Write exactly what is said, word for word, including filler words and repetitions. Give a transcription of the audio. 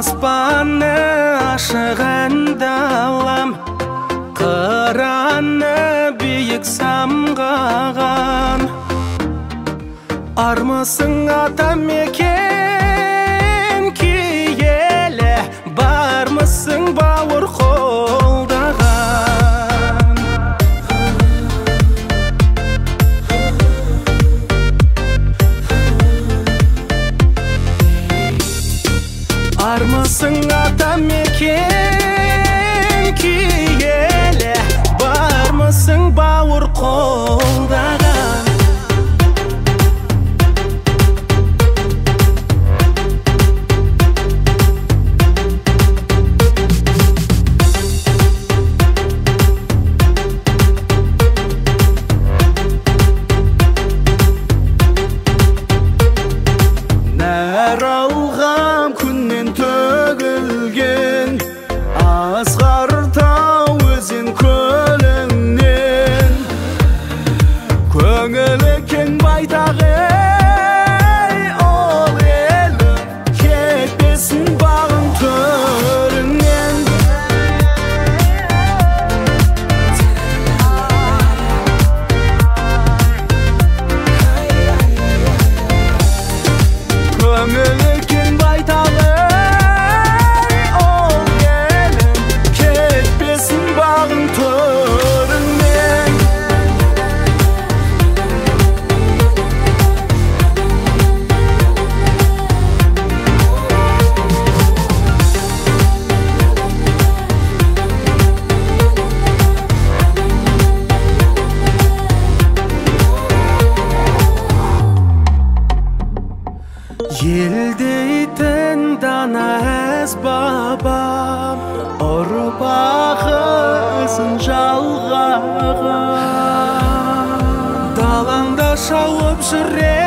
аспаны ашыған далам, қыраны биік самғаған. Армысың атамекен киелі, бармысың бауыр қолдаған. Армысың атамекен киелі, бармысың бауыр қолдаған. Алғам күннен төгілген асқар тау өзен көліңнен, көңілі кең байтақ ей ол елі, кетпесін бағың төріңнен. Көңілі кең байтақ ей ол елім, кетпесін бағың төріңнен. Ел дейтін дана әз бабам, ұрпағы ізін жалғаған. Далаңда шауып жүре